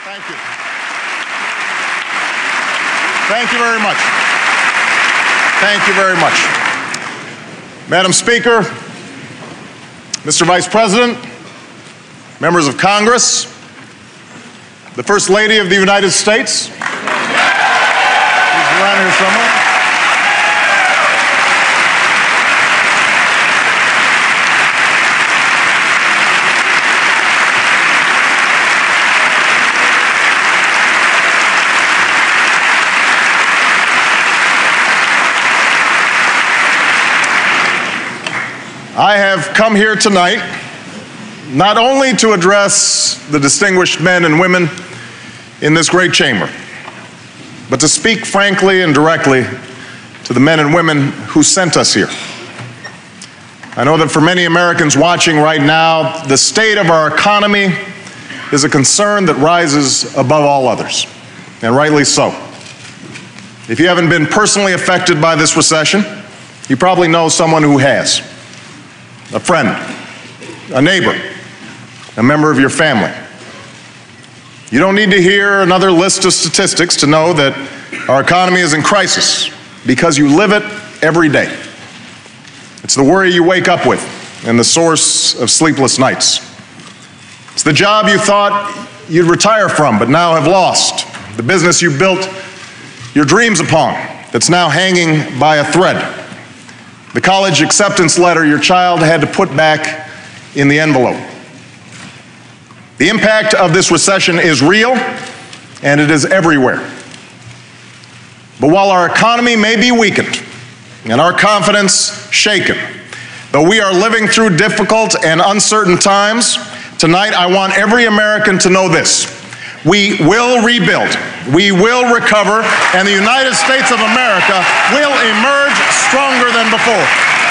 Thank you. Thank you very much. Thank you very much. Madam Speaker, Mr. Vice President, members of Congress, the First Lady of the United States. She's around here somewhere. I have come here tonight not only to address the distinguished men and women in this great chamber, but to speak frankly and directly to the men and women who sent us here. I know that for many Americans watching right now, the state of our economy is a concern that rises above all others, and rightly so. If you haven't been personally affected by this recession, you probably know someone who has. A friend, a neighbor, a member of your family. You don't need to hear another list of statistics to know that our economy is in crisis because you live it every day. It's the worry you wake up with and the source of sleepless nights. It's the job you thought you'd retire from but now have lost. The business you built your dreams upon that's now hanging by a thread. The college acceptance letter your child had to put back in the envelope. The impact of this recession is real, and it is everywhere. But while our economy may be weakened and our confidence shaken, though we are living through difficult and uncertain times, tonight I want every American to know this. We will rebuild, we will recover, and the United States of America will emerge stronger than before.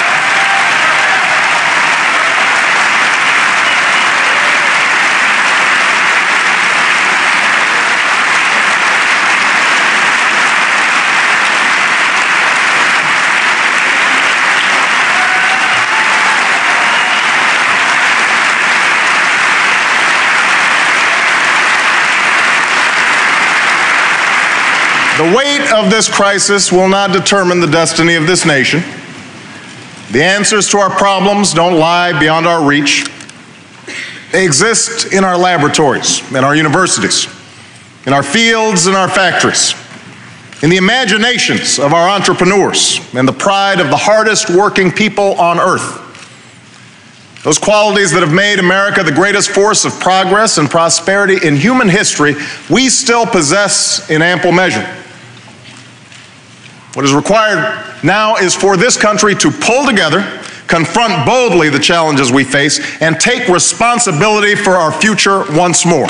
The weight of this crisis will not determine the destiny of this nation. The answers to our problems don't lie beyond our reach. They exist in our laboratories, in our universities, in our fields and our factories, in the imaginations of our entrepreneurs, and the pride of the hardest working people on earth. Those qualities that have made America the greatest force of progress and prosperity in human history, we still possess in ample measure. What is required now is for this country to pull together, confront boldly the challenges we face, and take responsibility for our future once more.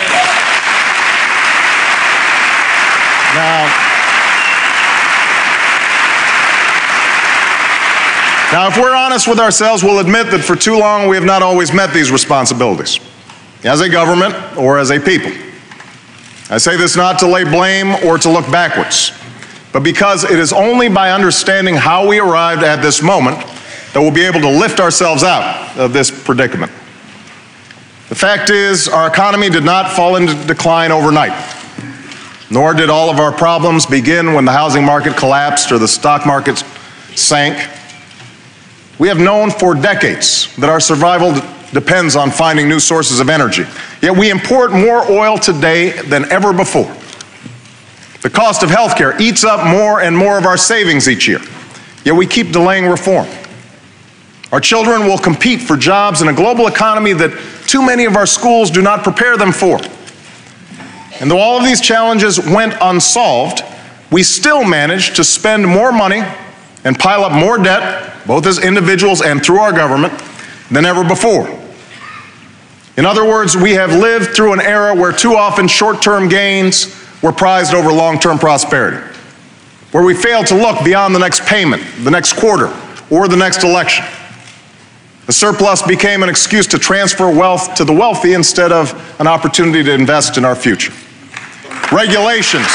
Now, if we're honest with ourselves, we'll admit that for too long we have not always met these responsibilities, as a government or as a people. I say this not to lay blame or to look backwards, but because it is only by understanding how we arrived at this moment that we'll be able to lift ourselves out of this predicament. The fact is, our economy did not fall into decline overnight, nor did all of our problems begin when the housing market collapsed or the stock market sank. We have known for decades that our survival depends on finding new sources of energy, yet we import more oil today than ever before. The cost of health care eats up more and more of our savings each year, yet we keep delaying reform. Our children will compete for jobs in a global economy that too many of our schools do not prepare them for. And though all of these challenges went unsolved, we still managed to spend more money and pile up more debt, both as individuals and through our government, than ever before. In other words, we have lived through an era where too often short-term gains were prized over long-term prosperity, where we failed to look beyond the next payment, the next quarter, or the next election. The surplus became an excuse to transfer wealth to the wealthy instead of an opportunity to invest in our future. Regulations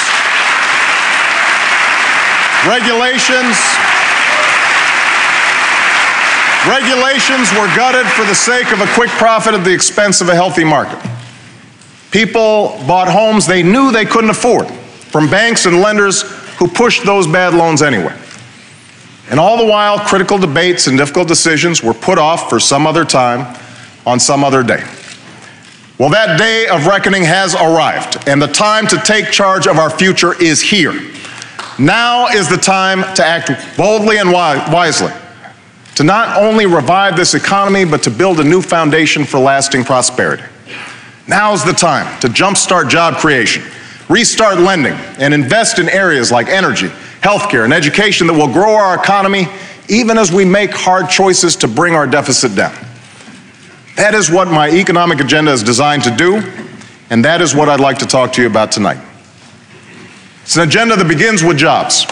were gutted for the sake of a quick profit at the expense of a healthy market. People bought homes they knew they couldn't afford from banks and lenders who pushed those bad loans anyway. And all the while, critical debates and difficult decisions were put off for some other time on some other day. Well, that day of reckoning has arrived, and the time to take charge of our future is here. Now is the time to act boldly and wisely, to not only revive this economy, but to build a new foundation for lasting prosperity. Now's the time to jumpstart job creation, restart lending, and invest in areas like energy, healthcare, and education that will grow our economy even as we make hard choices to bring our deficit down. That is what my economic agenda is designed to do, and that is what I'd like to talk to you about tonight. It's an agenda that begins with jobs.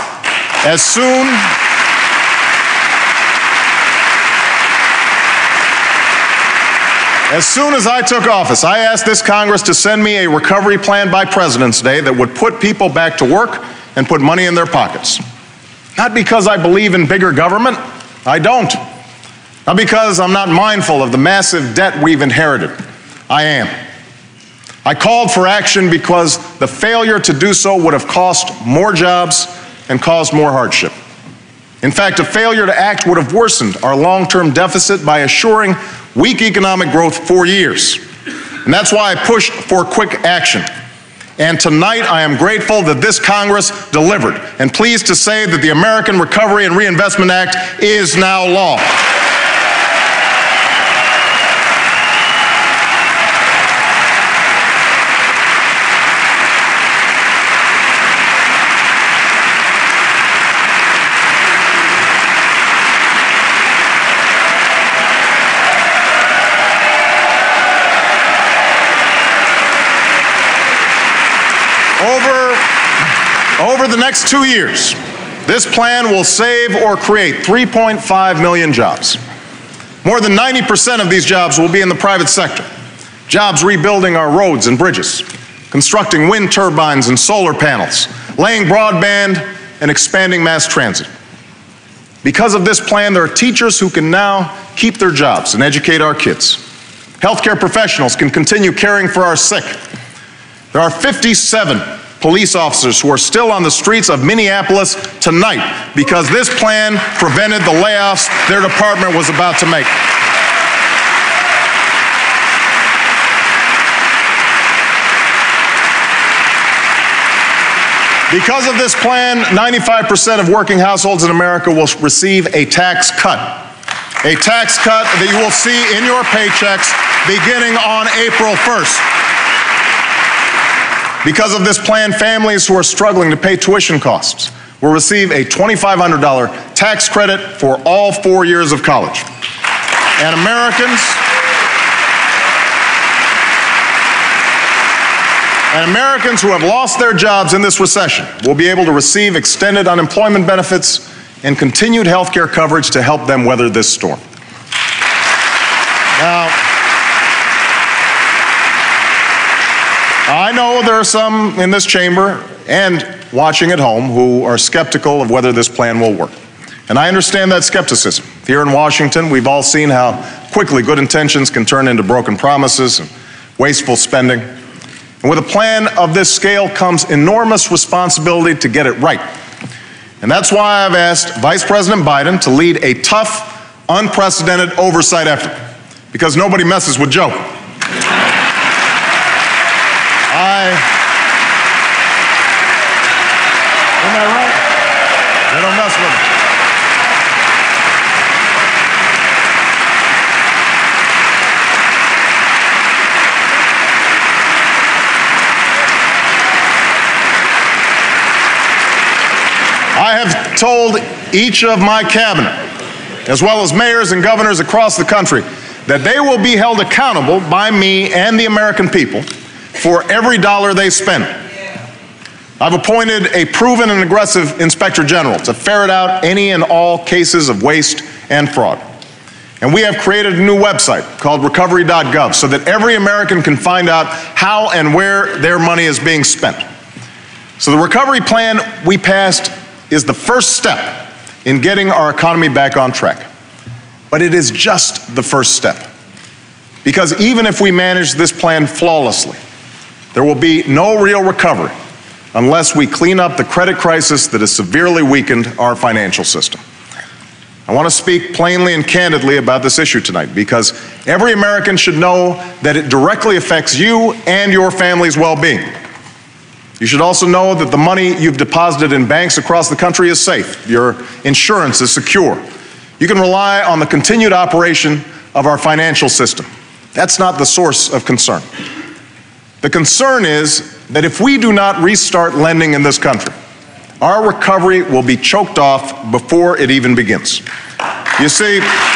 As soon as I took office, I asked this Congress to send me a recovery plan by President's Day that would put people back to work and put money in their pockets. Not because I believe in bigger government, I don't. Not because I'm not mindful of the massive debt we've inherited, I am. I called for action because the failure to do so would have cost more jobs and caused more hardship. In fact, a failure to act would have worsened our long-term deficit by assuring weak economic growth for years. And that's why I pushed for quick action. And tonight I am grateful that this Congress delivered, and pleased to say that the American Recovery and Reinvestment Act is now law. Over the next 2 years, this plan will save or create 3.5 million jobs. More than 90% of these jobs will be in the private sector. Jobs rebuilding our roads and bridges, constructing wind turbines and solar panels, laying broadband, and expanding mass transit. Because of this plan, there are teachers who can now keep their jobs and educate our kids. Healthcare professionals can continue caring for our sick. There are 57 police officers who are still on the streets of Minneapolis tonight because this plan prevented the layoffs their department was about to make. Because of this plan, 95% of working households in America will receive a tax cut. A tax cut that you will see in your paychecks beginning on April 1st. Because of this plan, families who are struggling to pay tuition costs will receive a $2,500 tax credit for all 4 years of college. And Americans who have lost their jobs in this recession will be able to receive extended unemployment benefits and continued health care coverage to help them weather this storm. Now, I know there are some in this chamber and watching at home who are skeptical of whether this plan will work. And I understand that skepticism. Here in Washington, we've all seen how quickly good intentions can turn into broken promises and wasteful spending. And with a plan of this scale comes enormous responsibility to get it right. And that's why I've asked Vice President Biden to lead a tough, unprecedented oversight effort, because nobody messes with Joe. Isn't that right? They don't mess with it. I have told each of my cabinet, as well as mayors and governors across the country, that they will be held accountable by me and the American people for every dollar they spend. I've appointed a proven and aggressive Inspector General to ferret out any and all cases of waste and fraud. And we have created a new website called recovery.gov so that every American can find out how and where their money is being spent. So the recovery plan we passed is the first step in getting our economy back on track. But it is just the first step. Because even if we manage this plan flawlessly, There will be no real recovery unless we clean up the credit crisis that has severely weakened our financial system. I want to speak plainly and candidly about this issue tonight because every American should know that it directly affects you and your family's well-being. You should also know that the money you've deposited in banks across the country is safe. Your insurance is secure. You can rely on the continued operation of our financial system. That's not the source of concern. The concern is that if we do not restart lending in this country, our recovery will be choked off before it even begins. You see,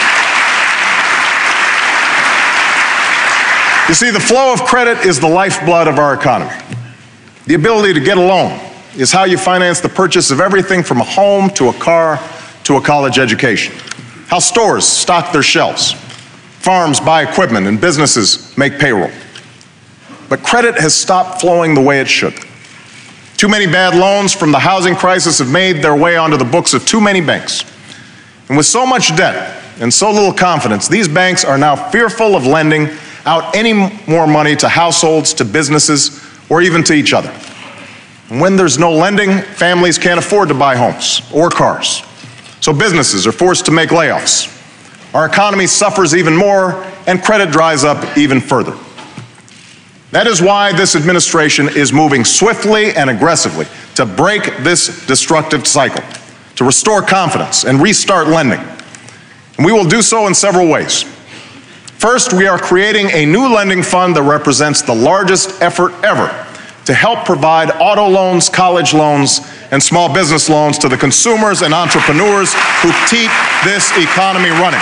the flow of credit is the lifeblood of our economy. The ability to get a loan is how you finance the purchase of everything from a home to a car to a college education. How stores stock their shelves, farms buy equipment, and businesses make payroll. But credit has stopped flowing the way it should. Too many bad loans from the housing crisis have made their way onto the books of too many banks. And with so much debt and so little confidence, these banks are now fearful of lending out any more money to households, to businesses, or even to each other. And when there's no lending, families can't afford to buy homes or cars. So businesses are forced to make layoffs. Our economy suffers even more, and credit dries up even further. That is why this administration is moving swiftly and aggressively to break this destructive cycle, to restore confidence and restart lending. And we will do so in several ways. First, we are creating a new lending fund that represents the largest effort ever to help provide auto loans, college loans, and small business loans to the consumers and entrepreneurs who keep this economy running.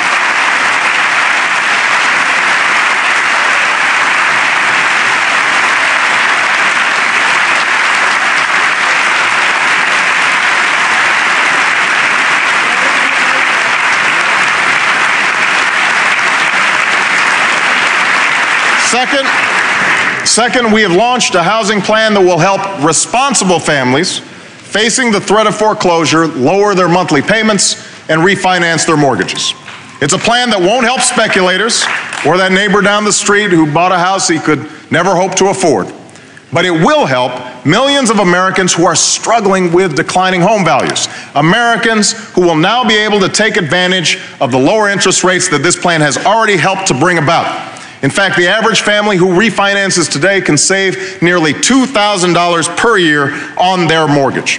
Second, we have launched a housing plan that will help responsible families facing the threat of foreclosure lower their monthly payments and refinance their mortgages. It's a plan that won't help speculators or that neighbor down the street who bought a house he could never hope to afford. But it will help millions of Americans who are struggling with declining home values. Americans who will now be able to take advantage of the lower interest rates that this plan has already helped to bring about. In fact, the average family who refinances today can save nearly $2,000 per year on their mortgage.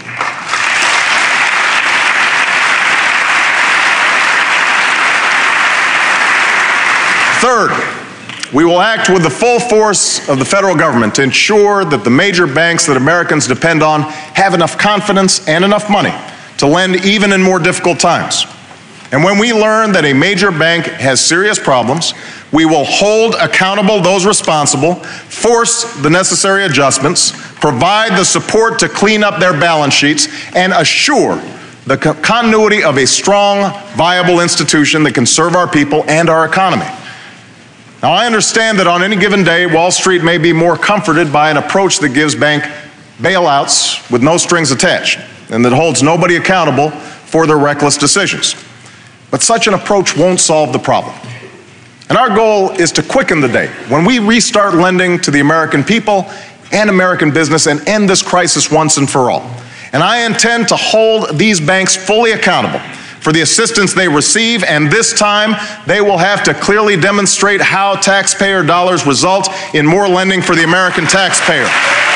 Third, we will act with the full force of the federal government to ensure that the major banks that Americans depend on have enough confidence and enough money to lend even in more difficult times. And when we learn that a major bank has serious problems, we will hold accountable those responsible, force the necessary adjustments, provide the support to clean up their balance sheets, and assure the continuity of a strong, viable institution that can serve our people and our economy. Now, I understand that on any given day, Wall Street may be more comforted by an approach that gives bank bailouts with no strings attached and that holds nobody accountable for their reckless decisions. But such an approach won't solve the problem. And our goal is to quicken the day when we restart lending to the American people and American business and end this crisis once and for all. And I intend to hold these banks fully accountable for the assistance they receive, and this time they will have to clearly demonstrate how taxpayer dollars result in more lending for the American taxpayer.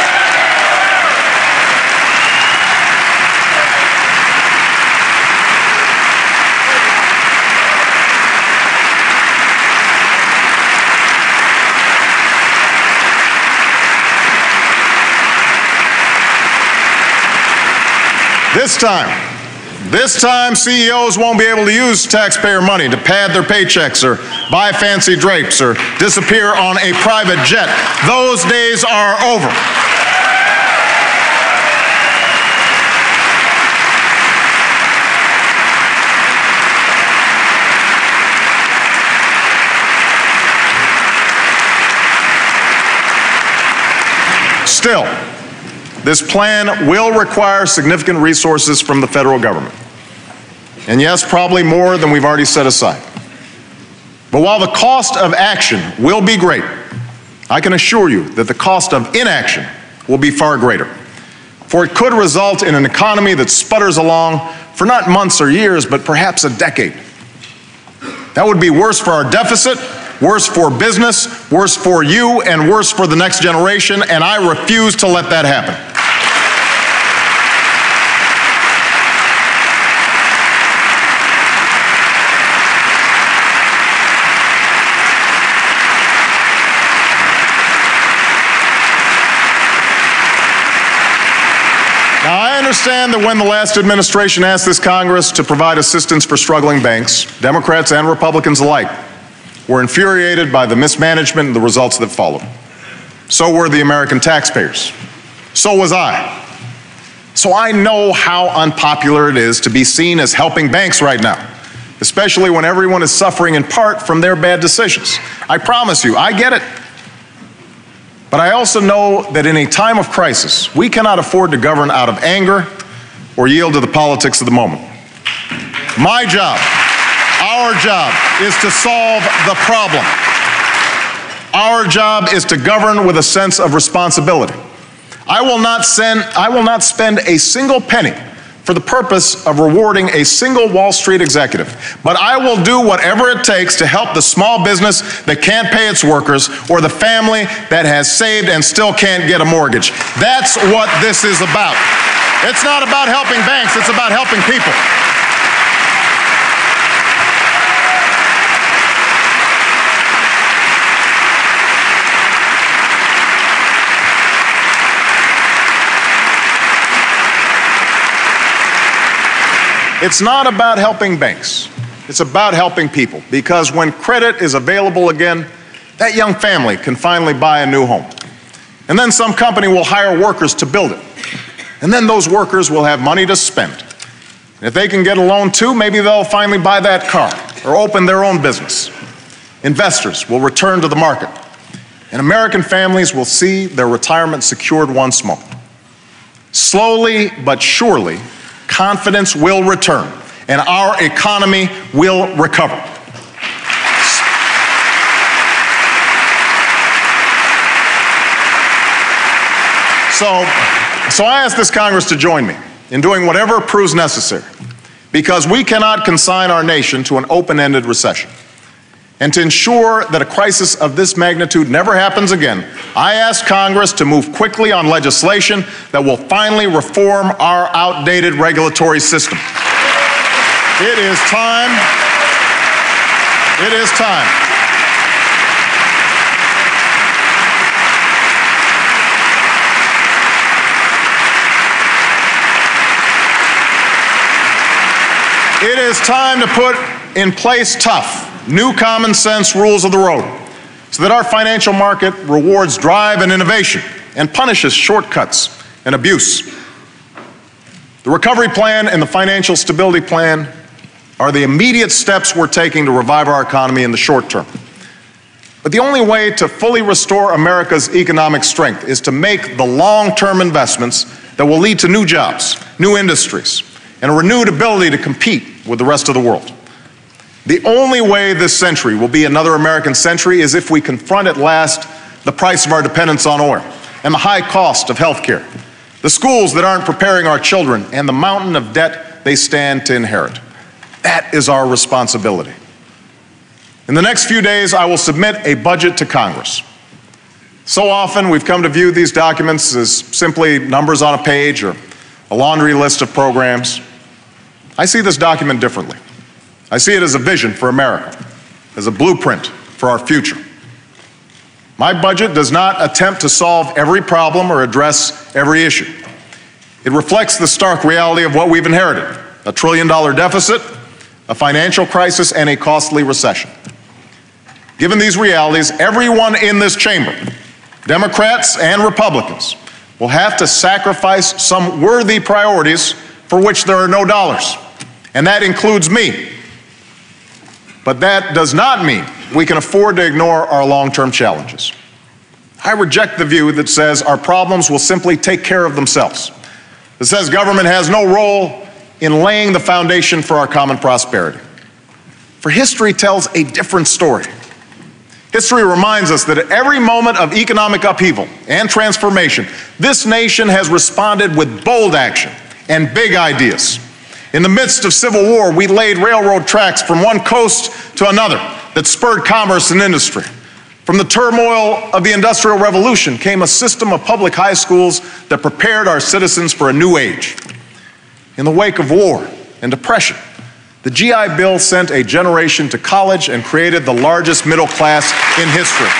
This time, CEOs won't be able to use taxpayer money to pad their paychecks or buy fancy drapes or disappear on a private jet. Those days are over. Still, this plan will require significant resources from the federal government. And yes, probably more than we've already set aside. But while the cost of action will be great, I can assure you that the cost of inaction will be far greater, for it could result in an economy that sputters along for not months or years, but perhaps a decade. That would be worse for our deficit, worse for business, worse for you, and worse for the next generation, and I refuse to let that happen. Now, I understand that when the last administration asked this Congress to provide assistance for struggling banks, Democrats and Republicans alike were infuriated by the mismanagement and the results that followed. So were the American taxpayers. So was I. So I know how unpopular it is to be seen as helping banks right now, especially when everyone is suffering in part from their bad decisions. I promise you, I get it. But I also know that in a time of crisis, we cannot afford to govern out of anger or yield to the politics of the moment. My job, our job, is to solve the problem. Our job is to govern with a sense of responsibility. I will not spend a single penny for the purpose of rewarding a single Wall Street executive, but I will do whatever it takes to help the small business that can't pay its workers or the family that has saved and still can't get a mortgage. That's what this is about. It's not about helping banks, it's about helping people. It's not about helping banks. It's about helping people, because when credit is available again, that young family can finally buy a new home. And then some company will hire workers to build it. And then those workers will have money to spend. And if they can get a loan too, maybe they'll finally buy that car or open their own business. Investors will return to the market, and American families will see their retirement secured once more. Slowly but surely, confidence will return, and our economy will recover. So I ask this Congress to join me in doing whatever proves necessary, because we cannot consign our nation to an open-ended recession. And to ensure that a crisis of this magnitude never happens again, I ask Congress to move quickly on legislation that will finally reform our outdated regulatory system. It is time. It is time. It is time to put in place tough, new common sense rules of the road so that our financial market rewards drive and innovation and punishes shortcuts and abuse. The recovery plan and the financial stability plan are the immediate steps we're taking to revive our economy in the short term. But the only way to fully restore America's economic strength is to make the long-term investments that will lead to new jobs, new industries, and a renewed ability to compete with the rest of the world. The only way this century will be another American century is if we confront at last the price of our dependence on oil and the high cost of health care, the schools that aren't preparing our children, and the mountain of debt they stand to inherit. That is our responsibility. In the next few days, I will submit a budget to Congress. So often we've come to view these documents as simply numbers on a page or a laundry list of programs. I see this document differently. I see it as a vision for America, as a blueprint for our future. My budget does not attempt to solve every problem or address every issue. It reflects the stark reality of what we've inherited: a $1 trillion deficit, a financial crisis, and a costly recession. Given these realities, everyone in this chamber, Democrats and Republicans, will have to sacrifice some worthy priorities for which there are no dollars, and that includes me. But that does not mean we can afford to ignore our long-term challenges. I reject the view that says our problems will simply take care of themselves, that says government has no role in laying the foundation for our common prosperity. For history tells a different story. History reminds us that at every moment of economic upheaval and transformation, this nation has responded with bold action and big ideas. In the midst of civil war, we laid railroad tracks from one coast to another that spurred commerce and industry. From the turmoil of the Industrial Revolution came a system of public high schools that prepared our citizens for a new age. In the wake of war and depression, the GI Bill sent a generation to college and created the largest middle class in history.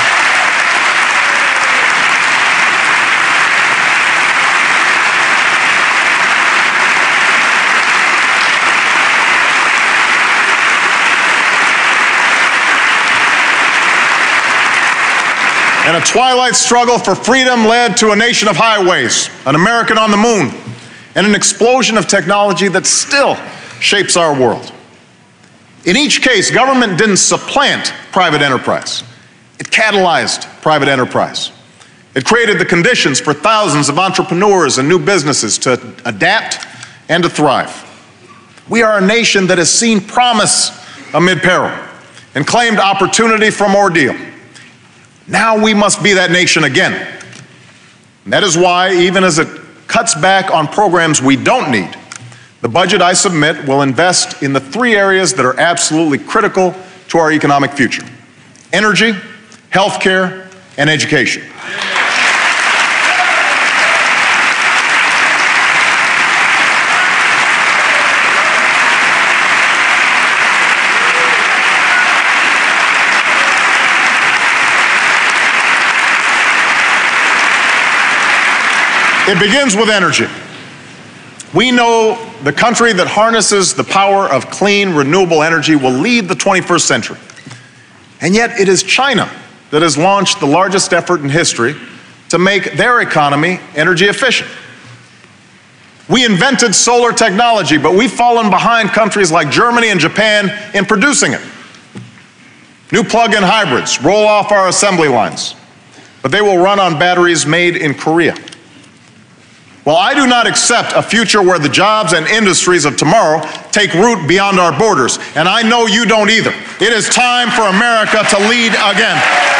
And a twilight struggle for freedom led to a nation of highways, an American on the moon, and an explosion of technology that still shapes our world. In each case, government didn't supplant private enterprise. It catalyzed private enterprise. It created the conditions for thousands of entrepreneurs and new businesses to adapt and to thrive. We are a nation that has seen promise amid peril and claimed opportunity from ordeal. Now we must be that nation again. And that is why, even as it cuts back on programs we don't need, the budget I submit will invest in the three areas that are absolutely critical to our economic future: energy, healthcare, and education. It begins with energy. We know the country that harnesses the power of clean, renewable energy will lead the 21st century. And yet it is China that has launched the largest effort in history to make their economy energy efficient. We invented solar technology, but we've fallen behind countries like Germany and Japan in producing it. New plug-in hybrids roll off our assembly lines, but they will run on batteries made in Korea. Well, I do not accept a future where the jobs and industries of tomorrow take root beyond our borders, and I know you don't either. It is time for America to lead again.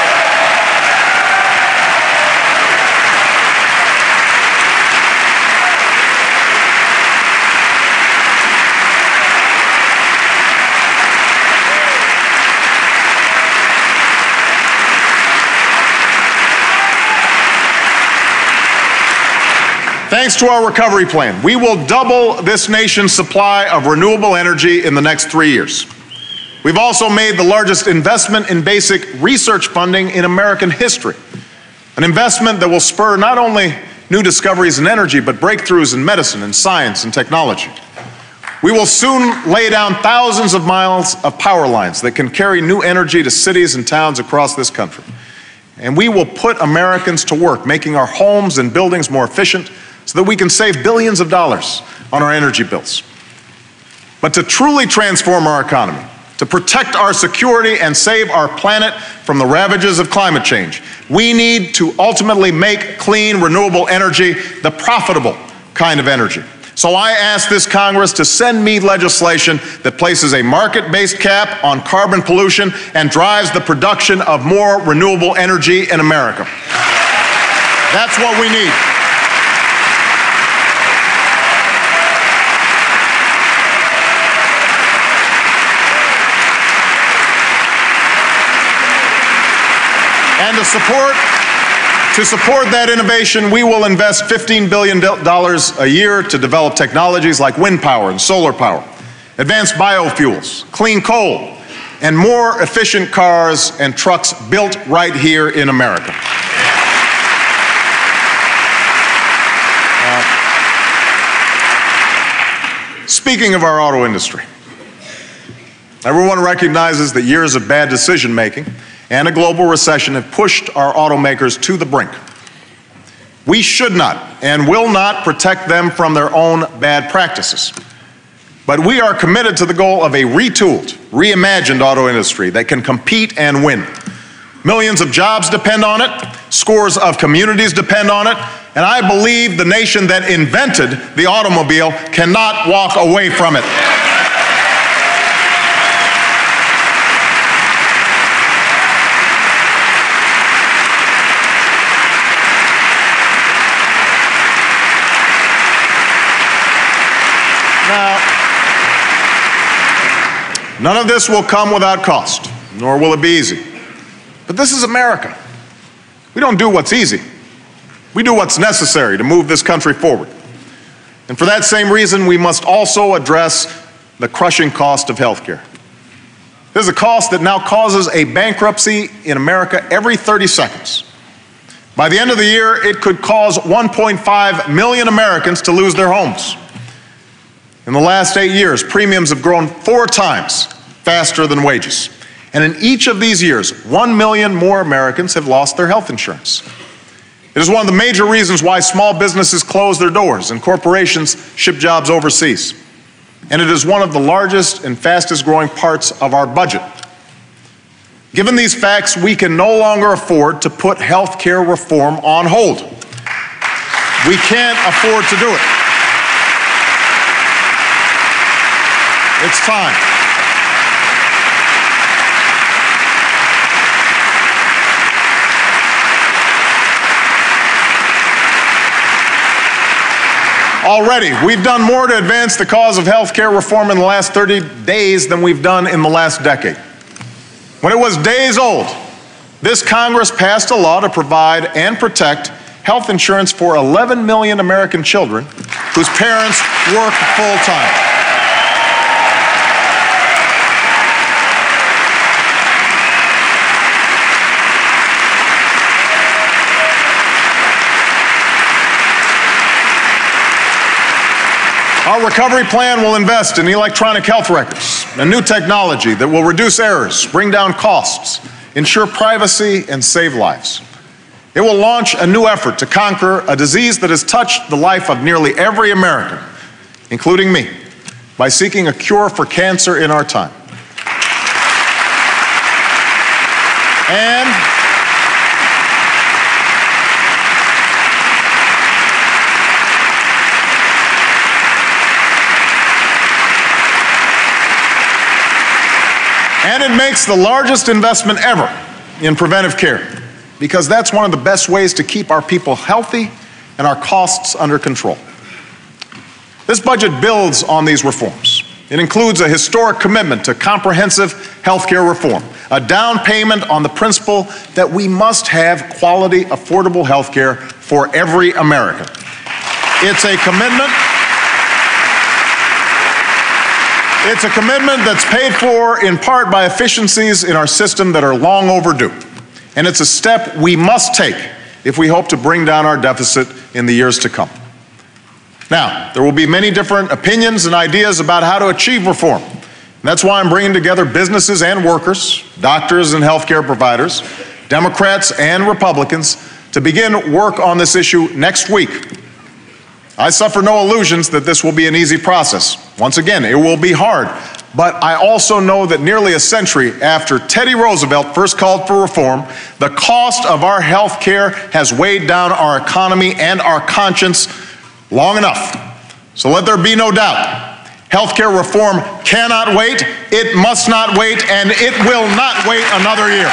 Thanks to our recovery plan, we will double this nation's supply of renewable energy in the next 3 years. We've also made the largest investment in basic research funding in American history, an investment that will spur not only new discoveries in energy, but breakthroughs in medicine and science and technology. We will soon lay down thousands of miles of power lines that can carry new energy to cities and towns across this country. And we will put Americans to work, making our homes and buildings more efficient, so that we can save billions of dollars on our energy bills. But to truly transform our economy, to protect our security and save our planet from the ravages of climate change, we need to ultimately make clean, renewable energy the profitable kind of energy. So I ask this Congress to send me legislation that places a market-based cap on carbon pollution and drives the production of more renewable energy in America. That's what we need. And to support that innovation, we will invest $15 billion a year to develop technologies like wind power and solar power, advanced biofuels, clean coal, and more efficient cars and trucks built right here in America. Speaking of our auto industry, everyone recognizes that years of bad decision-making and a global recession have pushed our automakers to the brink. We should not and will not protect them from their own bad practices. But we are committed to the goal of a retooled, reimagined auto industry that can compete and win. Millions of jobs depend on it, scores of communities depend on it, and I believe the nation that invented the automobile cannot walk away from it. Now, none of this will come without cost, nor will it be easy. But this is America. We don't do what's easy. We do what's necessary to move this country forward. And for that same reason, we must also address the crushing cost of health care. This is a cost that now causes a bankruptcy in America every 30 seconds. By the end of the year, it could cause 1.5 million Americans to lose their homes. In the last 8 years, premiums have grown 4 times faster than wages. And in each of these years, 1 million more Americans have lost their health insurance. It is one of the major reasons why small businesses close their doors and corporations ship jobs overseas. And it is one of the largest and fastest growing parts of our budget. Given these facts, we can no longer afford to put health care reform on hold. We can't afford to do it. It's time. Already, we've done more to advance the cause of health care reform in the last 30 days than we've done in the last decade. When it was days old, this Congress passed a law to provide and protect health insurance for 11 million American children whose parents work full-time. Our recovery plan will invest in electronic health records and new technology that will reduce errors, bring down costs, ensure privacy, and save lives. It will launch a new effort to conquer a disease that has touched the life of nearly every American, including me, by seeking a cure for cancer in our time. And it makes the largest investment ever in preventive care, because that's one of the best ways to keep our people healthy and our costs under control. This budget builds on these reforms. It includes a historic commitment to comprehensive health care reform, a down payment on the principle that we must have quality, affordable health care for every American. It's a commitment that's paid for in part by efficiencies in our system that are long overdue. And it's a step we must take if we hope to bring down our deficit in the years to come. Now, there will be many different opinions and ideas about how to achieve reform. And that's why I'm bringing together businesses and workers, doctors and healthcare providers, Democrats and Republicans, to begin work on this issue next week. I suffer no illusions that this will be an easy process. Once again, it will be hard. But I also know that nearly a century after Teddy Roosevelt first called for reform, the cost of our health care has weighed down our economy and our conscience long enough. So let there be no doubt. Health care reform cannot wait, it must not wait, and it will not wait another year.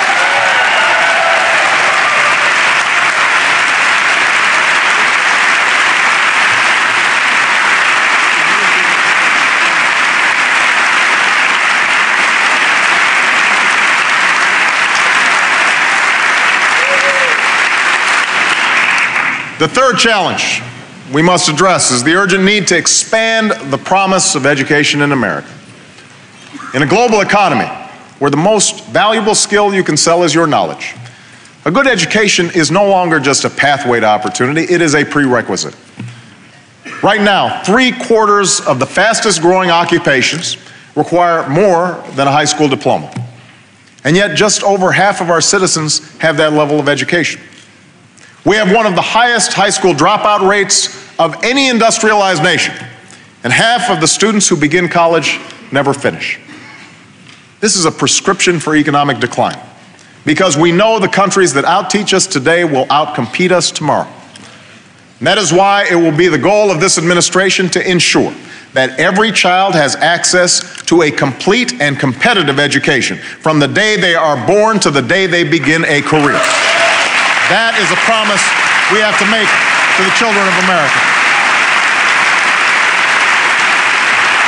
The third challenge we must address is the urgent need to expand the promise of education in America. In a global economy where the most valuable skill you can sell is your knowledge, a good education is no longer just a pathway to opportunity, it is a prerequisite. Right now, 3/4 of the fastest growing occupations require more than a high school diploma. And yet just over half of our citizens have that level of education. We have one of the highest high school dropout rates of any industrialized nation, and half of the students who begin college never finish. This is a prescription for economic decline, because we know the countries that outteach us today will outcompete us tomorrow. And that is why it will be the goal of this administration to ensure that every child has access to a complete and competitive education from the day they are born to the day they begin a career. That is a promise we have to make to the children of America.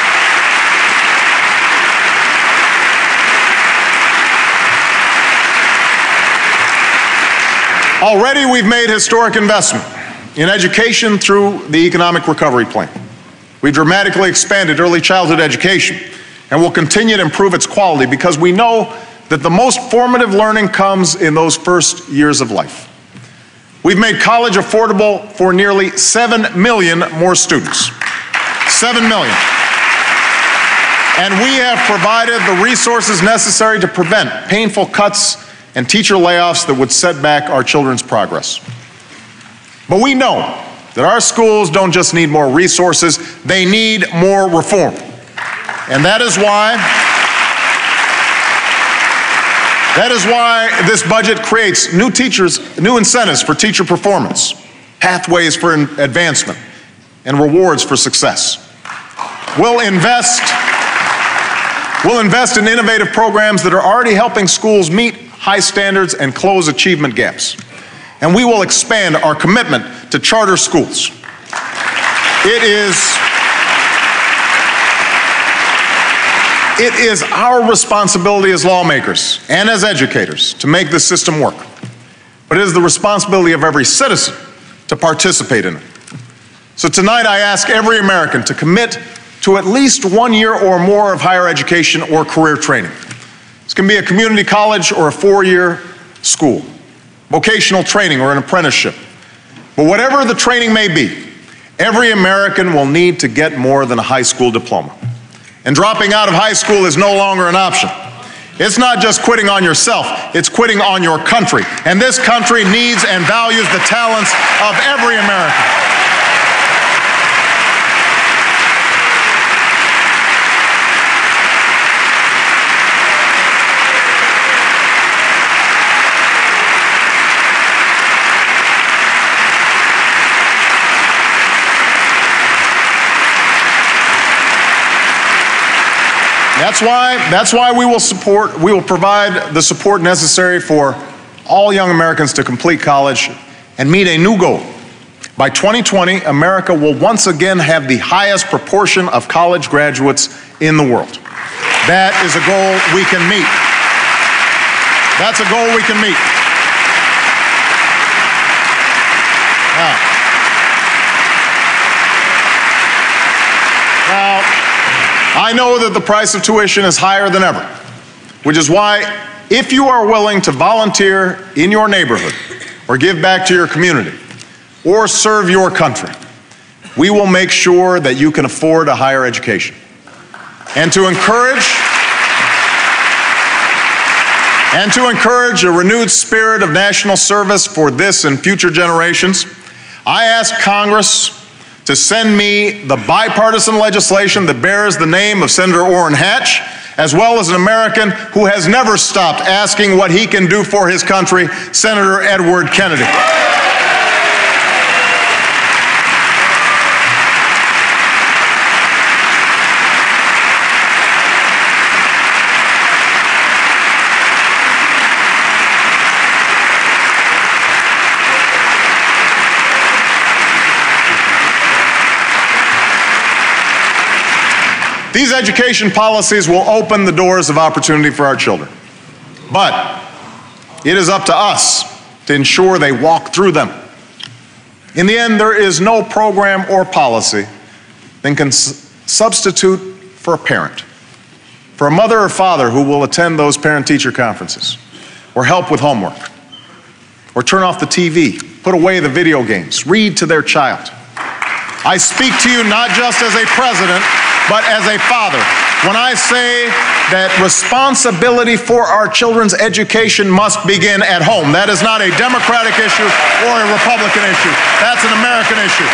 Already we've made historic investment in education through the Economic Recovery Plan. We've dramatically expanded early childhood education and will continue to improve its quality because we know that the most formative learning comes in those first years of life. We've made college affordable for nearly 7 million more students. 7 million. And we have provided the resources necessary to prevent painful cuts and teacher layoffs that would set back our children's progress. But we know that our schools don't just need more resources, they need more reform. And that is why this budget creates new incentives for teacher performance, pathways for advancement, and rewards for success. We'll invest in innovative programs that are already helping schools meet high standards and close achievement gaps. And we will expand our commitment to charter schools. It is our responsibility as lawmakers and as educators to make this system work. But it is the responsibility of every citizen to participate in it. So tonight I ask every American to commit to at least 1 year or more of higher education or career training. This can be a community college or a 4-year school, vocational training or an apprenticeship. But whatever the training may be, every American will need to get more than a high school diploma. And dropping out of high school is no longer an option. It's not just quitting on yourself, it's quitting on your country. And this country needs and values the talents of every American. That's why we will provide the support necessary for all young Americans to complete college and meet a new goal. By 2020, America will once again have the highest proportion of college graduates in the world. That is a goal we can meet. That's a goal we can meet. Now, I know that the price of tuition is higher than ever, which is why if you are willing to volunteer in your neighborhood or give back to your community or serve your country, we will make sure that you can afford a higher education. And to encourage a renewed spirit of national service for this and future generations, I ask Congress to send me the bipartisan legislation that bears the name of Senator Orrin Hatch, as well as an American who has never stopped asking what he can do for his country, Senator Edward Kennedy. These education policies will open the doors of opportunity for our children. But it is up to us to ensure they walk through them. In the end, there is no program or policy that can substitute for a parent, for a mother or father who will attend those parent-teacher conferences, or help with homework, or turn off the TV, put away the video games, read to their child. I speak to you not just as a president, but as a father, when I say that responsibility for our children's education must begin at home. That is not a Democratic issue or a Republican issue. That's an American issue.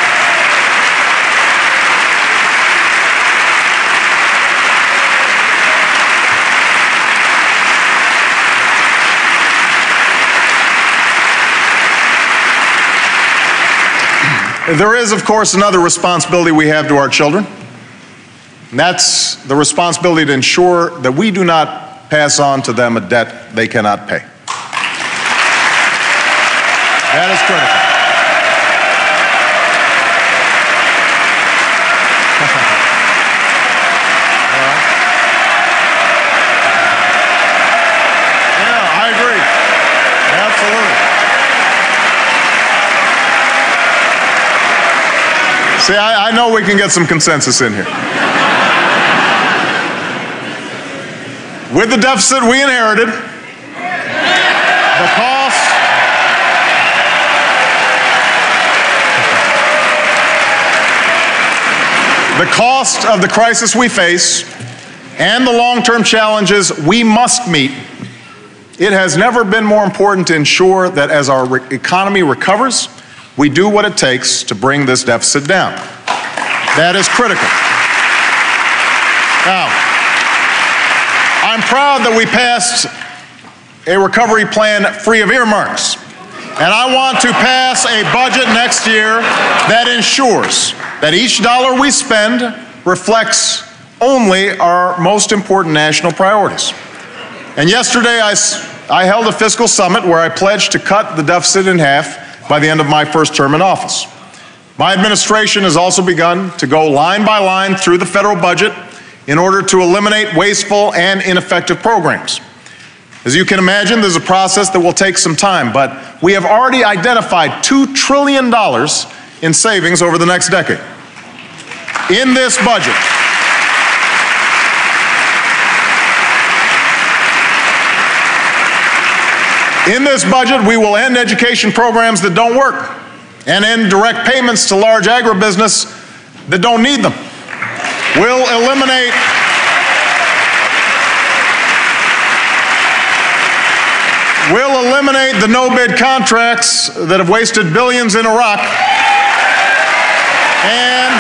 There is, of course, another responsibility we have to our children. And that's the responsibility to ensure that we do not pass on to them a debt they cannot pay. That is critical. Yeah, I agree. Absolutely. See, I know we can get some consensus in here. With the deficit we inherited, the cost of the crisis we face and the long-term challenges we must meet, it has never been more important to ensure that as our economy recovers, we do what it takes to bring this deficit down. That is critical. Now, I'm proud that we passed a recovery plan free of earmarks. And I want to pass a budget next year that ensures that each dollar we spend reflects only our most important national priorities. And yesterday I held a fiscal summit where I pledged to cut the deficit in half by the end of my first term in office. My administration has also begun to go line by line through the federal budget in order to eliminate wasteful and ineffective programs. As you can imagine, there's a process that will take some time, but we have already identified $2 trillion in savings over the next decade. In this budget, we will end education programs that don't work and end direct payments to large agribusiness that don't need them. We'll eliminate the no-bid contracts that have wasted billions in Iraq and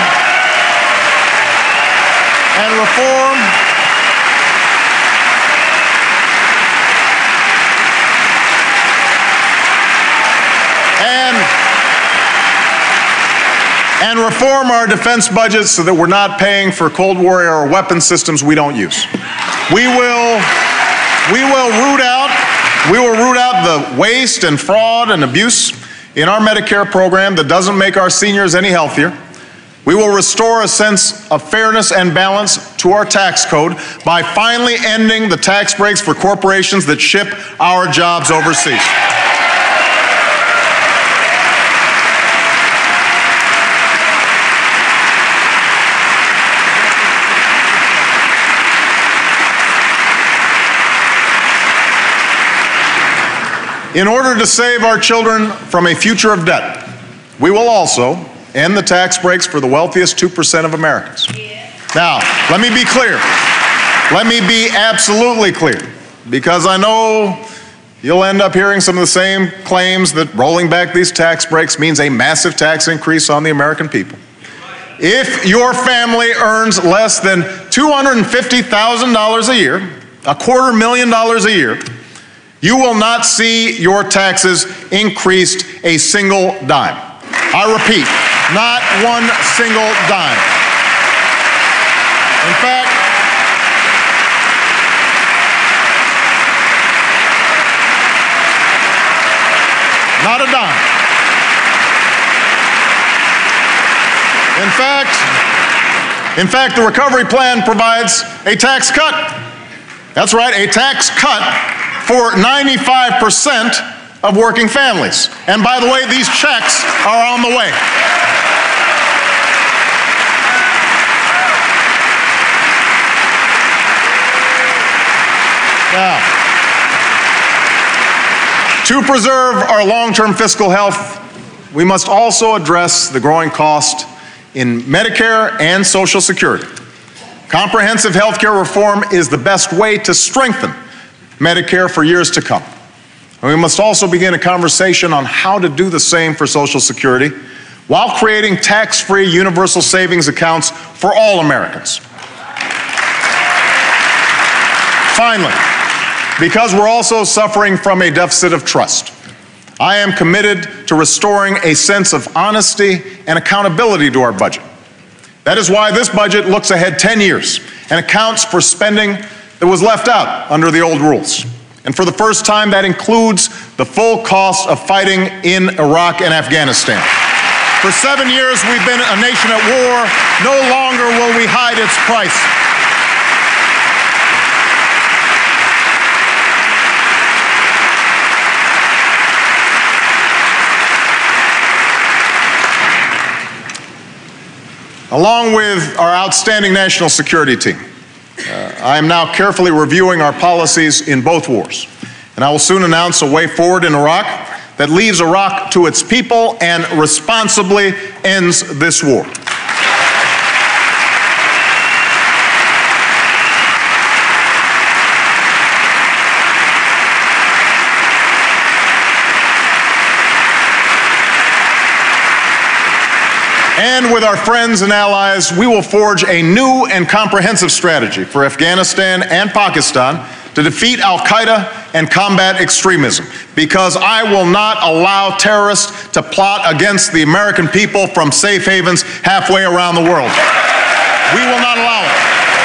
reform our defense budgets so that we're not paying for Cold War era weapon systems we don't use. We will root out the waste and fraud and abuse in our Medicare program that doesn't make our seniors any healthier. We will restore a sense of fairness and balance to our tax code by finally ending the tax breaks for corporations that ship our jobs overseas. In order to save our children from a future of debt, we will also end the tax breaks for the wealthiest 2% of Americans. Now, let me be clear. Let me be absolutely clear, because I know you'll end up hearing some of the same claims that rolling back these tax breaks means a massive tax increase on the American people. If your family earns less than $250,000 a year, $250,000 a year, you will not see your taxes increased a single dime. I repeat, not one single dime. In fact, not a dime. In fact, the recovery plan provides a tax cut. That's right, a tax cut for 95% of working families. And by the way, these checks are on the way. Now, to preserve our long-term fiscal health, we must also address the growing cost in Medicare and Social Security. Comprehensive health care reform is the best way to strengthen Medicare for years to come. And we must also begin a conversation on how to do the same for Social Security while creating tax-free universal savings accounts for all Americans. Finally, because we're also suffering from a deficit of trust, I am committed to restoring a sense of honesty and accountability to our budget. That is why this budget looks ahead 10 years and accounts for spending that was left out under the old rules. And for the first time, that includes the full cost of fighting in Iraq and Afghanistan. For 7 years, we've been a nation at war. No longer will we hide its price. Along with our outstanding national security team, I am now carefully reviewing our policies in both wars, and I will soon announce a way forward in Iraq that leaves Iraq to its people and responsibly ends this war. And with our friends and allies, we will forge a new and comprehensive strategy for Afghanistan and Pakistan to defeat al-Qaeda and combat extremism, because I will not allow terrorists to plot against the American people from safe havens halfway around the world. We will not allow it.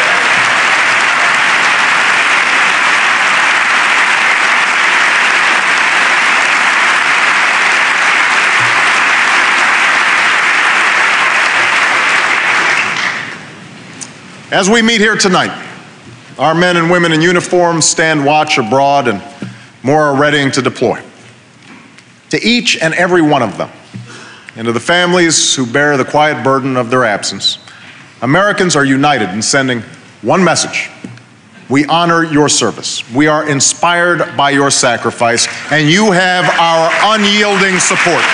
As we meet here tonight, our men and women in uniform stand watch abroad, and more are readying to deploy. To each and every one of them, and to the families who bear the quiet burden of their absence, Americans are united in sending one message: we honor your service. We are inspired by your sacrifice, and you have our unyielding support.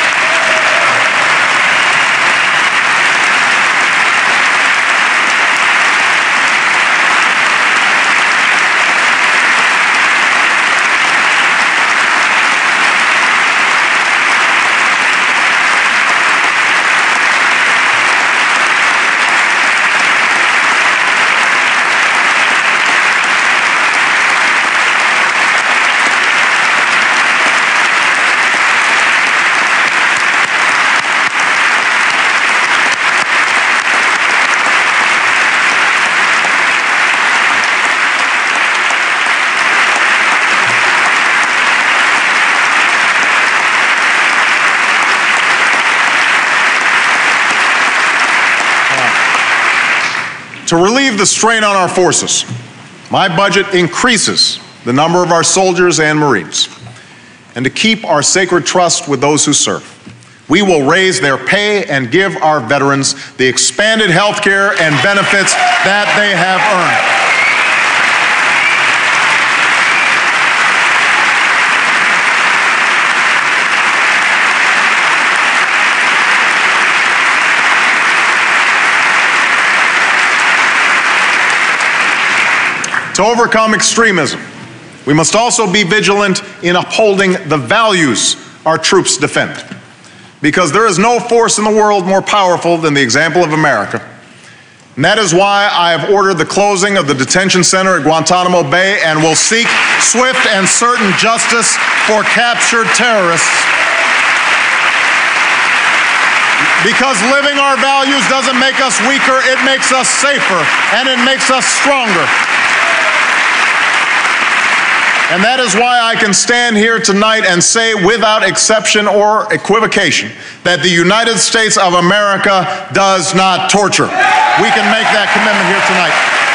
To relieve the strain on our forces, my budget increases the number of our soldiers and Marines. And to keep our sacred trust with those who serve, we will raise their pay and give our veterans the expanded health care and benefits that they have earned. To overcome extremism, we must also be vigilant in upholding the values our troops defend, because there is no force in the world more powerful than the example of America. And that is why I have ordered the closing of the detention center at Guantanamo Bay and will seek swift and certain justice for captured terrorists. Because living our values doesn't make us weaker, it makes us safer, and it makes us stronger. And that is why I can stand here tonight and say without exception or equivocation that the United States of America does not torture. We can make that commitment here tonight.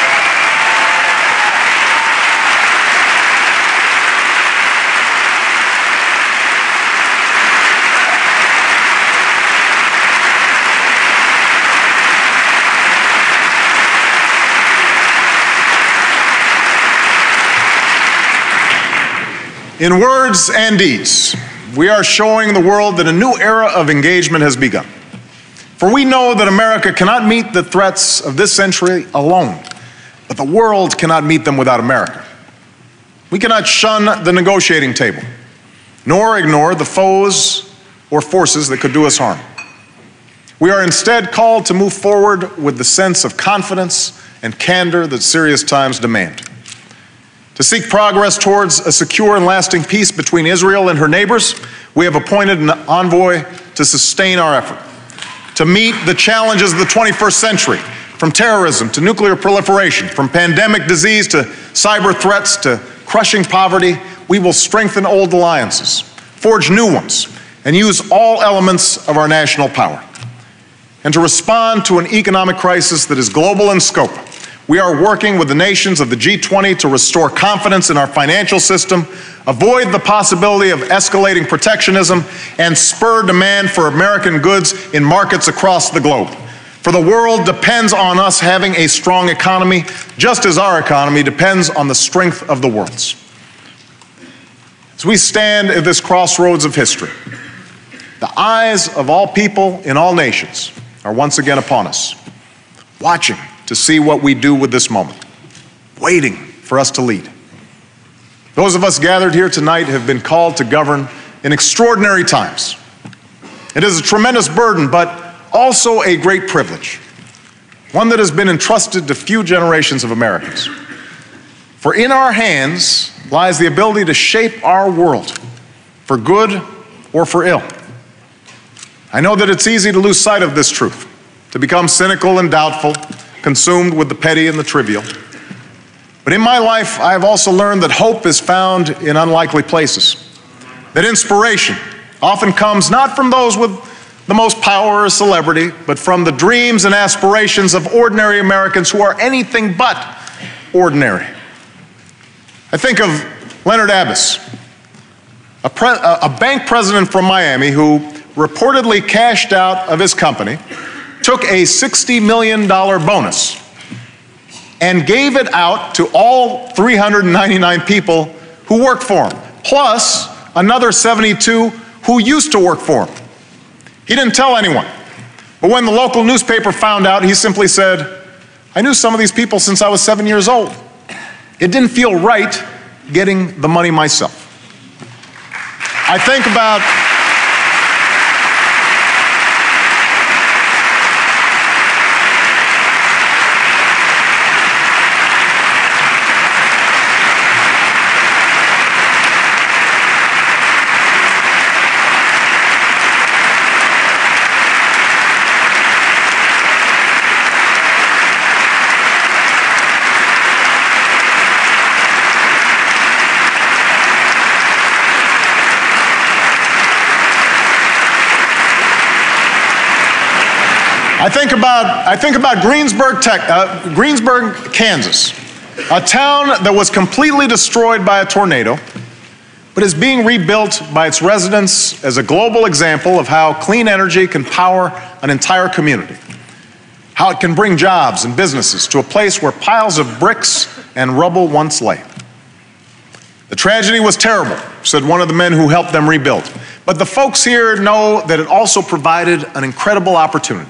In words and deeds, we are showing the world that a new era of engagement has begun. For we know that America cannot meet the threats of this century alone, but the world cannot meet them without America. We cannot shun the negotiating table, nor ignore the foes or forces that could do us harm. We are instead called to move forward with the sense of confidence and candor that serious times demand. To seek progress towards a secure and lasting peace between Israel and her neighbors, we have appointed an envoy to sustain our effort. To meet the challenges of the 21st century, from terrorism to nuclear proliferation, from pandemic disease to cyber threats to crushing poverty, we will strengthen old alliances, forge new ones, and use all elements of our national power. And to respond to an economic crisis that is global in scope, we are working with the nations of the G20 to restore confidence in our financial system, avoid the possibility of escalating protectionism, and spur demand for American goods in markets across the globe. For the world depends on us having a strong economy, just as our economy depends on the strength of the world's. As we stand at this crossroads of history, the eyes of all people in all nations are once again upon us, watching to see what we do with this moment, waiting for us to lead. Those of us gathered here tonight have been called to govern in extraordinary times. It is a tremendous burden, but also a great privilege, one that has been entrusted to few generations of Americans. For in our hands lies the ability to shape our world for good or for ill. I know that it's easy to lose sight of this truth, to become cynical and doubtful, consumed with the petty and the trivial. But in my life, I have also learned that hope is found in unlikely places, that inspiration often comes not from those with the most power or celebrity, but from the dreams and aspirations of ordinary Americans who are anything but ordinary. I think of Leonard Abbas, a bank president from Miami who reportedly cashed out of his company, took a $60 million bonus, and gave it out to all 399 people who worked for him, plus another 72 who used to work for him. He didn't tell anyone. But when the local newspaper found out, he simply said, "I knew some of these people since I was 7 years old. It didn't feel right getting the money myself." I think about Greensburg, Kansas, a town that was completely destroyed by a tornado, but is being rebuilt by its residents as a global example of how clean energy can power an entire community, how it can bring jobs and businesses to a place where piles of bricks and rubble once lay. "The tragedy was terrible," said one of the men who helped them rebuild, "but the folks here know that it also provided an incredible opportunity."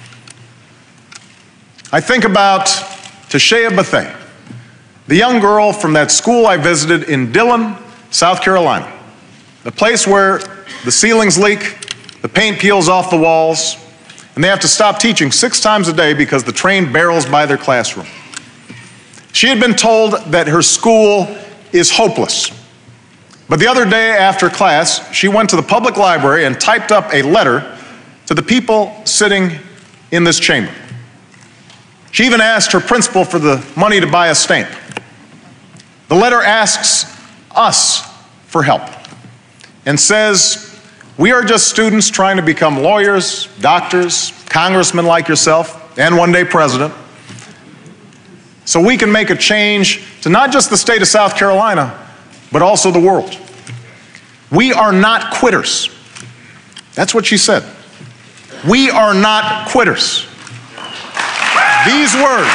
I think about Tashea Bethea, the young girl from that school I visited in Dillon, South Carolina, the place where the ceilings leak, the paint peels off the walls, and they have to stop teaching 6 times a day because the train barrels by their classroom. She had been told that her school is hopeless. But the other day after class, she went to the public library and typed up a letter to the people sitting in this chamber. She even asked her principal for the money to buy a stamp. The letter asks us for help and says, "We are just students trying to become lawyers, doctors, congressmen like yourself, and one day president, so we can make a change to not just the state of South Carolina, but also the world. We are not quitters." That's what she said. We are not quitters. These words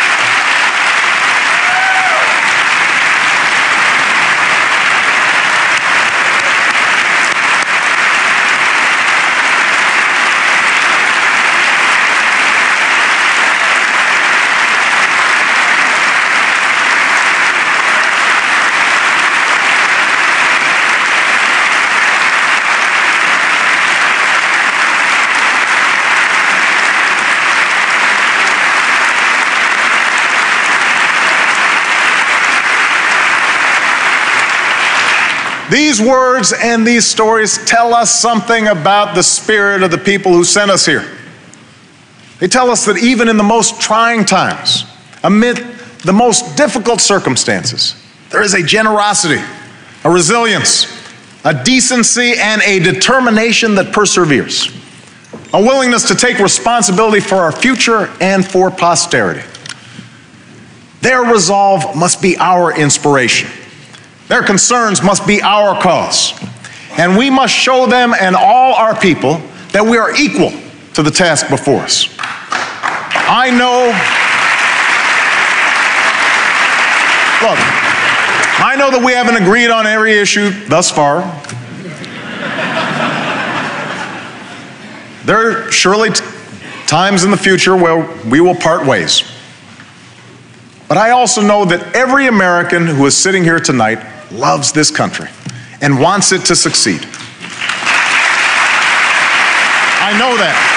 and these stories tell us something about the spirit of the people who sent us here. They tell us that even in the most trying times, amid the most difficult circumstances, there is a generosity, a resilience, a decency, and a determination that perseveres, a willingness to take responsibility for our future and for posterity. Their resolve must be our inspiration. Their concerns must be our cause. And we must show them and all our people that we are equal to the task before us. I know that we haven't agreed on every issue thus far. There are surely times in the future where we will part ways. But I also know that every American who is sitting here tonight loves this country and wants it to succeed. I know that.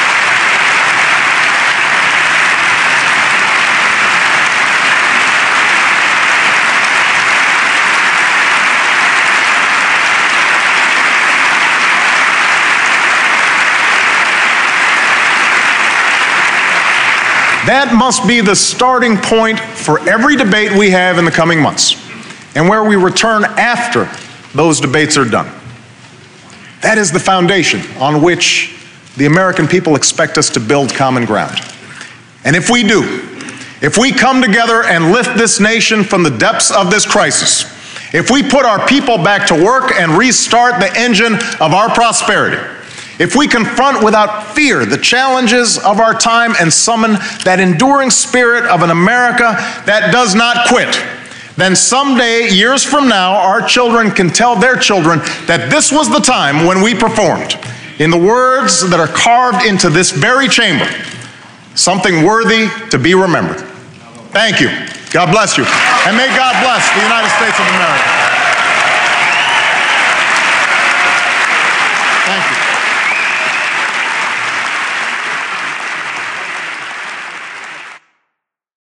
That must be the starting point for every debate we have in the coming months, and where we return after those debates are done. That is the foundation on which the American people expect us to build common ground. And if we do, if we come together and lift this nation from the depths of this crisis, if we put our people back to work and restart the engine of our prosperity, if we confront without fear the challenges of our time and summon that enduring spirit of an America that does not quit, then someday, years from now, our children can tell their children that this was the time when we performed, in the words that are carved into this very chamber, something worthy to be remembered. Thank you. God bless you. And may God bless the United States of America.